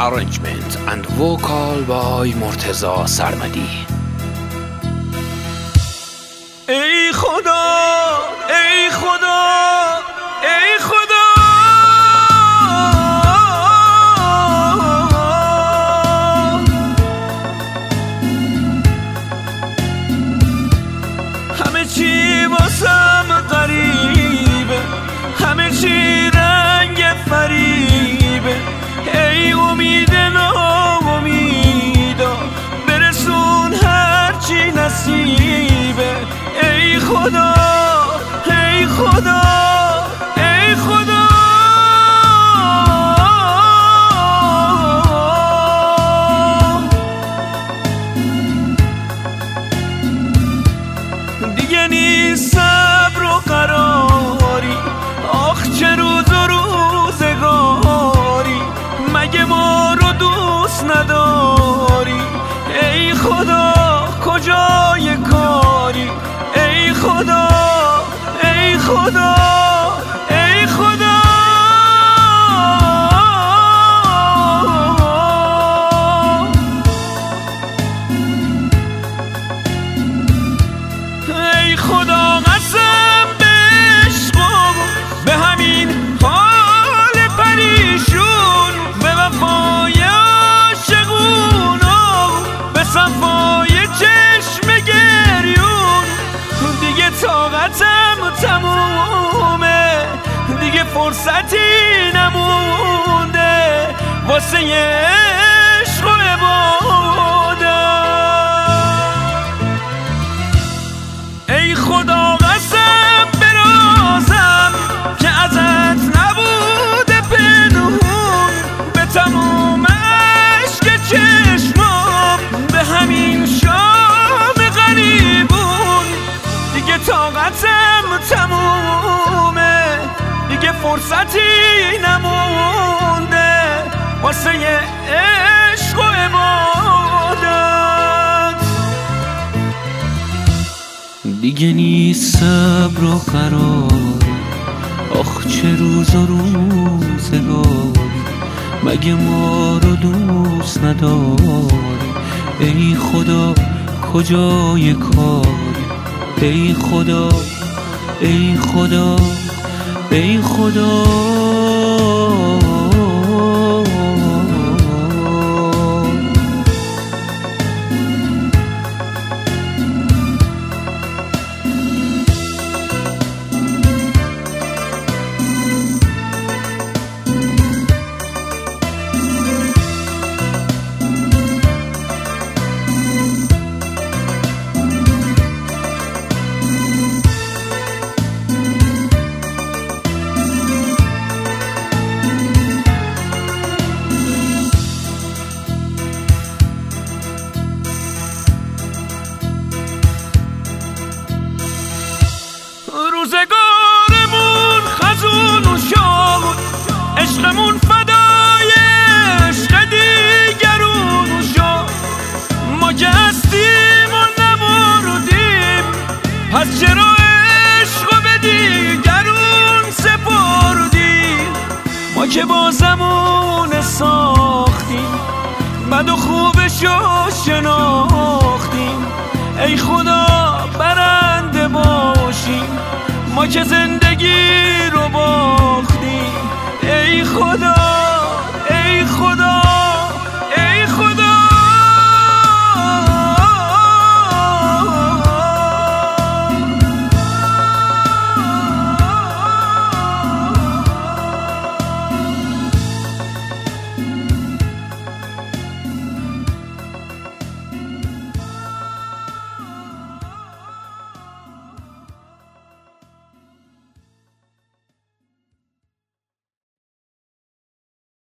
arrangement and vocal by مرتضی سرمدی. ای خدا ای خدا ای خدا، همه چی واسم غریبه، همه چی رنگ فریبه. ای امید ناامیدا برسون هرچی نصیبه. ای خدا ای خدا ای خدا، دیگه نیست صبر و قراری، آخ چه روز و روزگاری، مگه ما رو دوست نداری؟ ای خدا کجای کاری؟ ای خدا ای خدا ای خدا، ای خدا قسم به عشق و به همین حال پریشون، به وفای عاشقون و به صفای چشم گریون. دیگه طاقتم تمومه، دیگه فرصتی نمونده واسه عشق و عبادت. ای خدا قسم برازم که ازت نبوده پنهون، به تموم عشق چشمام، به همین شام غریبون. دیگه طاقتم تمومه، دیگه فرصتی نمونده واسه عشق و عبادت. دیگه نیست صبر و قرار، آخ چه روز و روزگاری، مگه ما رو دوست نداری؟ ای خدا کجای کاری؟ ای خدا ای خدا ای خدا. روزگارمون خزون و شاد، عشقمون فدای عشق دیگرون و شاد. ما که هستیم و نمردیم، پس چرا عشق به دیگرون سپردیم؟ ما که با زمون ساختیم، بد و خوبشو شناختیم. ای خدا برنده باشیم، ما که زندگی رو باختیم.